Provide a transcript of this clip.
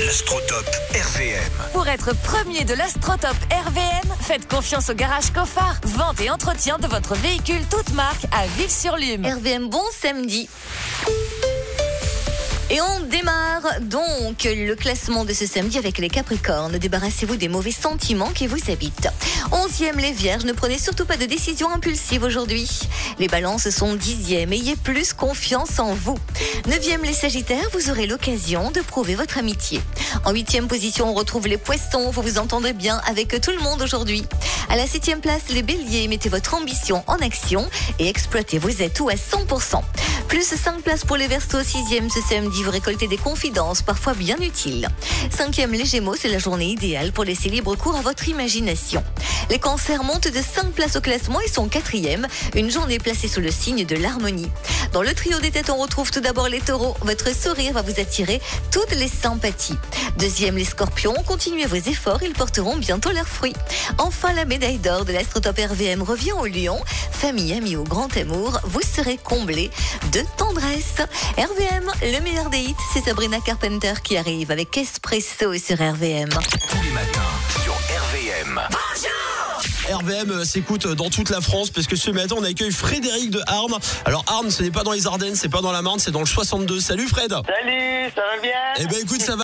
L'Astrotop RVM. Pour être premier de l'Astrotop RVM, faites confiance au garage Coffard. Vente et entretien de votre véhicule toute marque à Ville-sur-Lume. RVM, bon samedi. Et on démarre donc le classement de ce samedi avec les Capricornes. Débarrassez-vous des mauvais sentiments qui vous habitent. 11e, les Vierges, ne prenez surtout pas de décisions impulsives aujourd'hui. Les Balances sont 10e, ayez plus confiance en vous. 9e, les Sagittaires, vous aurez l'occasion de prouver votre amitié. En 8e position, on retrouve les Poissons, vous vous entendrez bien avec tout le monde aujourd'hui. À la 7e place, les Béliers, mettez votre ambition en action et exploitez vos atouts à 100%. Plus 5 places pour les Verseaux, 6e ce samedi, vous récoltez des confidences parfois bien utiles. 5e, les Gémeaux, c'est la journée idéale pour laisser libre cours à votre imagination. Les Cancers montent de 5 places au classement et sont 4e, une journée placée sous le signe de l'harmonie. Dans le trio des têtes, on retrouve tout d'abord les Taureaux. Votre sourire va vous attirer toutes les sympathies. 2e, les Scorpions, continuez vos efforts, ils porteront bientôt leurs fruits. Enfin, la médaille d'or de l'Astrotop RVM revient au Lion. Famille, amis ou grand amour, vous serez comblés de tendresse. RVM, le meilleur des hits, c'est Sabrina Carpenter qui arrive avec Espresso sur RVM. Tous les matins sur RVM. RVM s'écoute dans toute la France parce que ce matin on accueille Frédéric de Arnes. Alors Arnes, ce n'est pas dans les Ardennes, c'est pas dans la Marne, c'est dans le 62. Salut Fred. Salut, ça va bien? Eh ben écoute, ça va.